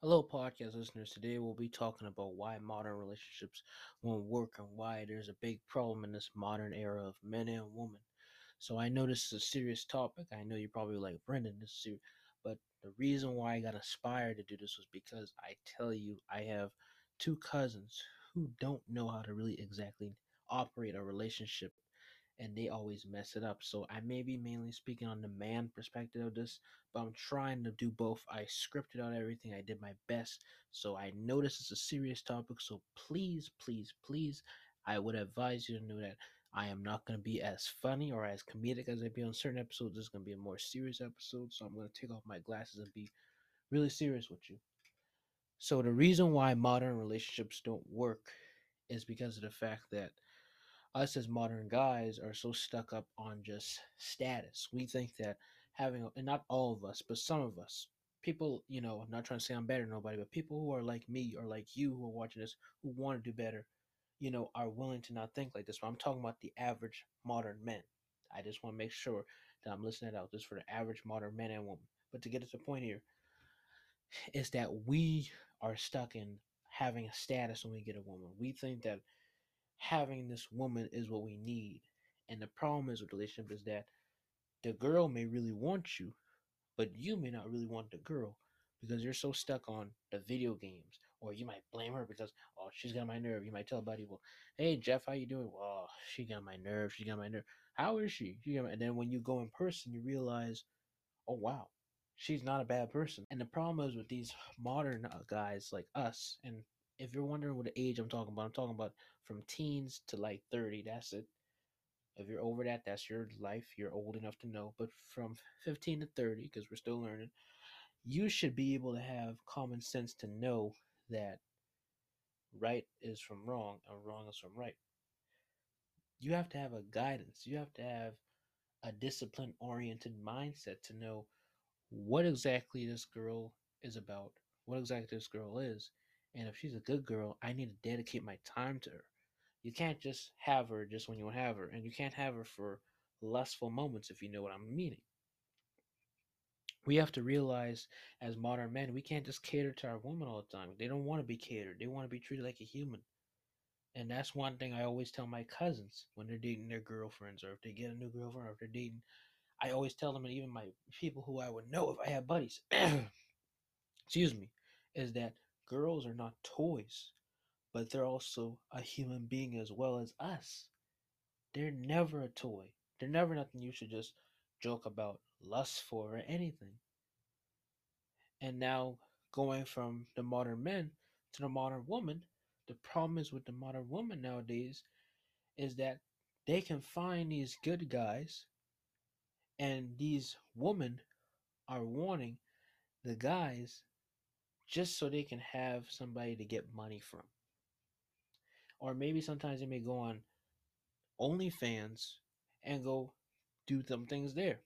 Hello, podcast listeners. Today we'll be talking about why modern relationships won't work and why there's a big problem in this modern era of men and women. So I know this is a serious topic. I know you're probably like, Brendan, this is serious. But the reason why I got inspired to do this was because I tell you, I have two cousins who don't know how to really exactly operate a relationship and they always mess it up. So I may be mainly speaking on the man perspective of this, but I'm trying to do both. I scripted out everything, I did my best. So I know this is a serious topic. So please, please, please, I would advise you to know that I am not going to be as funny or as comedic as I be on certain episodes. This is going to be a more serious episode. So I'm going to take off my glasses and be really serious with you. So the reason why modern relationships don't work is because of the fact that us as modern guys are so stuck up on just status. We think that and not all of us, but some of us, people, I'm not trying to say I'm better than nobody, but people who are like me or like you who are watching this who want to do better, are willing to not think like this. But I'm talking about the average modern men. I just want to make sure that I'm listening out. This for the average modern man and woman. But to get to the point here, is that we are stuck in having a status when we get a woman. We think that having this woman is what we need. And the problem is with relationship is that the girl may really want you, but you may not really want the girl because you're so stuck on the video games. Or you might blame her because she's got my nerve. You might tell a buddy, well, hey Jeff, how you doing? Well, she got my nerve. She got my nerve. How is she? And then when you go in person, you realize, oh wow, she's not a bad person. And the problem is with these modern guys like us, and if you're wondering what age I'm talking about from teens to like 30. That's it. If you're over that, that's your life. You're old enough to know. But from 15 to 30, because we're still learning, you should be able to have common sense to know that right is from wrong and wrong is from right. You have to have a guidance. You have to have a discipline oriented mindset to know what exactly this girl is about, what exactly this girl is. And if she's a good girl, I need to dedicate my time to her. You can't just have her just when you want to have her, and you can't have her for lustful moments, if you know what I'm meaning. We have to realize as modern men, we can't just cater to our women all the time. They don't want to be catered, they want to be treated like a human. And that's one thing I always tell my cousins when they're dating their girlfriends, or if they get a new girlfriend, or if they're dating. I always tell them, and even my people who I would know if I had buddies, excuse me, is that girls are not toys, but they're also a human being as well as us. They're never a toy. They're never nothing you should just joke about, lust for, or anything. And now, going from the modern men to the modern woman, the problem is with the modern woman nowadays is that they can find these good guys, and these women are wanting the guys just so they can have somebody to get money from. Or maybe sometimes they may go on OnlyFans and go do some things there.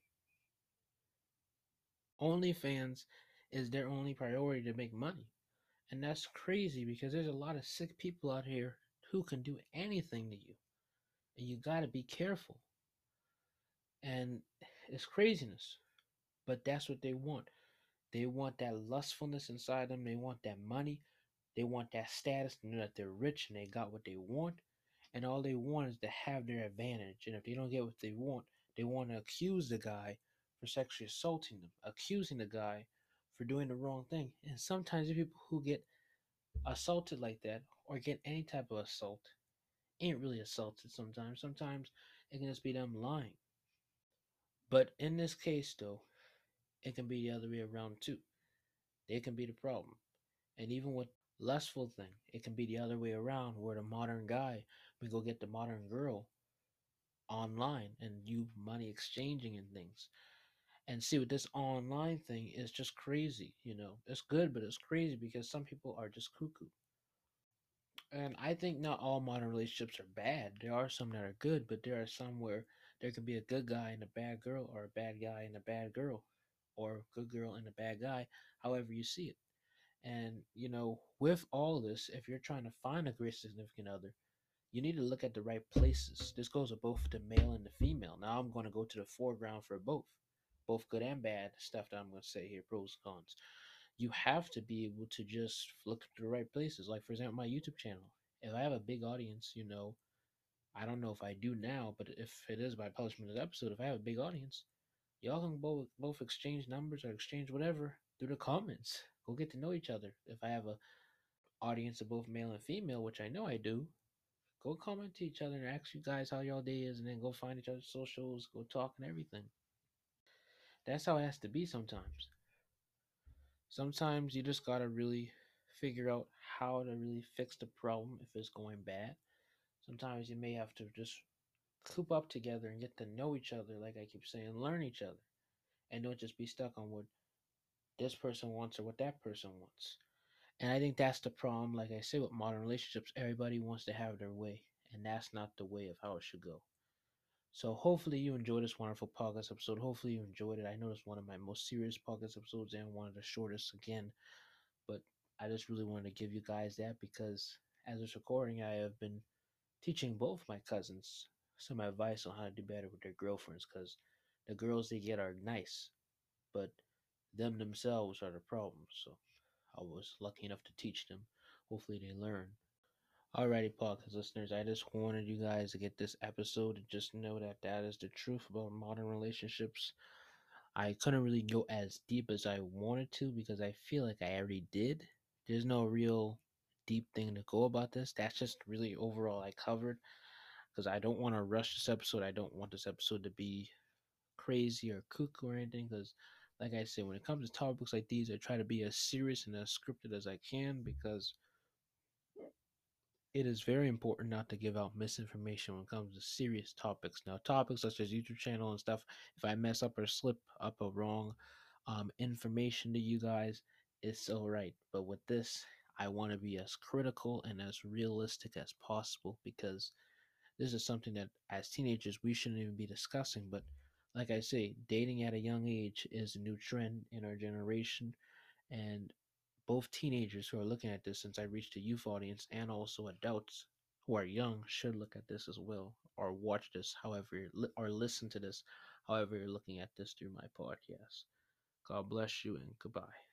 OnlyFans is their only priority to make money. And that's crazy because there's a lot of sick people out here who can do anything to you. And you got to be careful. And it's craziness. But that's what they want. They want that lustfulness inside them. They want that money. They want that status to know that they're rich and they got what they want. And all they want is to have their advantage. And if they don't get what they want to accuse the guy for sexually assaulting them, accusing the guy for doing the wrong thing. And sometimes the people who get assaulted like that or get any type of assault ain't really assaulted sometimes. Sometimes it can just be them lying. But in this case, though, it can be the other way around too. They can be the problem. And even with lustful thing, it can be the other way around where the modern guy we go get the modern girl online and you money exchanging and things. And see, with this online thing, it's just crazy. It's good, but it's crazy because some people are just cuckoo. And I think not all modern relationships are bad. There are some that are good, but there are some where there can be a good guy and a bad girl, or a bad guy and a bad girl, or a good girl and a bad guy, however you see it. And, with all this, if you're trying to find a great significant other, you need to look at the right places. This goes with both the male and the female. Now I'm going to go to the foreground for both good and bad stuff that I'm going to say here, pros and cons. you have to be able to just look at the right places. Like for example, my YouTube channel. If I have a big audience, I don't know if I do now, but if it is by publishing this episode, if I have a big audience, y'all can both exchange numbers or exchange whatever through the comments. Go get to know each other. If I have a audience of both male and female, which I know I do, go comment to each other and ask you guys how y'all day is, and then go find each other's socials, go talk and everything. That's how it has to be sometimes. Sometimes you just gotta really figure out how to really fix the problem if it's going bad. Sometimes you may have to just coop up together and get to know each other, like I keep saying, learn each other, and don't just be stuck on what this person wants or what that person wants. And I think that's the problem, like I said, with modern relationships. Everybody wants to have their way, and that's not the way of how it should go. So hopefully you enjoyed this wonderful podcast episode. Hopefully you enjoyed it. I know it's one of my most serious podcast episodes and one of the shortest again, but I just really wanted to give you guys that because as it's recording, I have been teaching both my cousins some advice on how to do better with their girlfriends because the girls they get are nice, but them themselves are the problem. So I was lucky enough to teach them. Hopefully they learn. Alrighty, podcast listeners, I just wanted you guys to get this episode and just know that that is the truth about modern relationships. I couldn't really go as deep as I wanted to because I feel like I already did. There's no real deep thing to go about this. That's just really overall I covered because I don't want to rush this episode. I don't want this episode to be crazy or cuckoo or anything because, like I said, when it comes to topics like these, I try to be as serious and as scripted as I can because it is very important not to give out misinformation when it comes to serious topics. Now, topics such as YouTube channel and stuff, if I mess up or slip up a wrong information to you guys, it's all right. But with this, I want to be as critical and as realistic as possible because this is something that as teenagers we shouldn't even be discussing. But like I say, dating at a young age is a new trend in our generation, and both teenagers who are looking at this, since I reached a youth audience, and also adults who are young should look at this as well, or watch this, or listen to this, however you're looking at this through my podcast. God bless you and goodbye.